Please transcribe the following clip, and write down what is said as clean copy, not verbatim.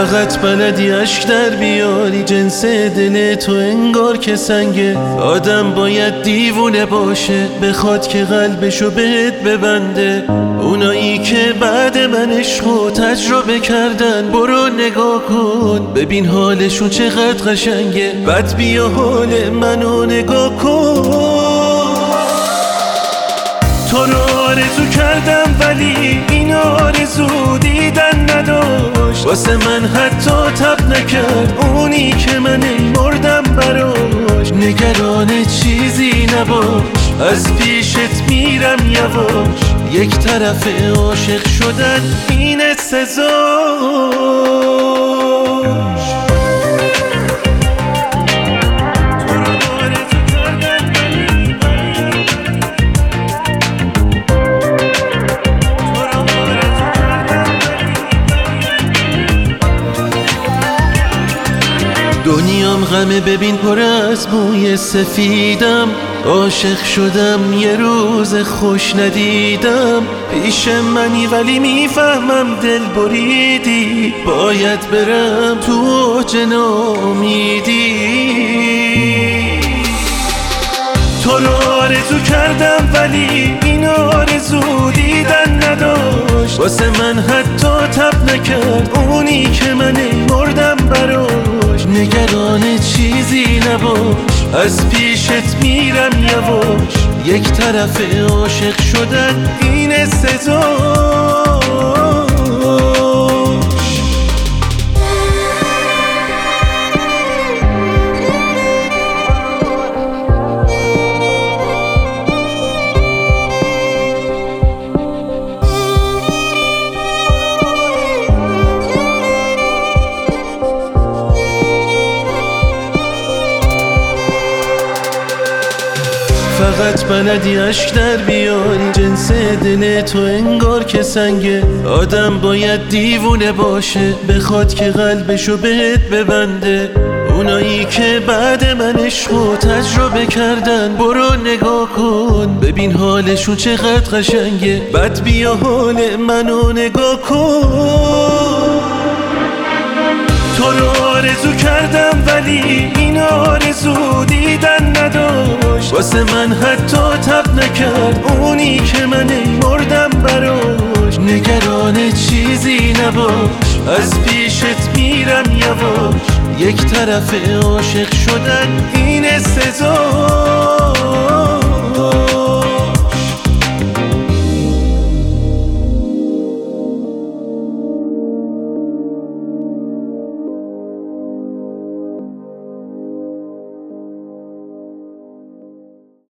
فقط بلدی اشک در بیاری، جنس دل تو انگار که سنگه. آدم باید دیوونه باشه بخواد که قلبشو بهت ببنده. اونایی که بعد من عشقو تجربه کردن برو نگاه کن، ببین حالشون چقدر قشنگه. بعد بیا حال منو نگاه کن. تو رو آرزو کردم ولی این آرزو دیدن نداشت. واسه من حتی تب نکرد اونی که من مردم براش. نگران چیزی نباش از پیشت میرم یواش. یک طرف عاشق شدن اینه سزاش. دنیام غمه ببین پر از موی سفیدم. عاشق شدم یه روز خوش ندیدم. پیش منی ولی میفهمم دل بریدی. باید برم تو اوج ناامیدی. تو رو آرزو کردم ولی این آرزو دیدن نداشت. واسه من حتی تب نکرد اونی که من مردم براش. نگران چیزی نباش از پیشت میرم یواش. یک طرف عاشق شدن اینه سزاش. فقط بلدی اشک در بیاری، جنس دل تو انگار که سنگه. آدم باید دیوونه باشه بخواد که قلبشو بهت ببنده. اونایی که بعد من عشقو تجربه کردن برو نگاه کن، ببین حالشون چقدر قشنگه. بعد بیا حال منو نگاه کن. تو رو آرزو کردم ولی این آرزو دیدن نداشت. واسه من حتی تب نکرد اونی که من مردم براش. نگران چیزی نباش از پیشت میرم یواش. یک طرف عاشق شدن اینه سزاش.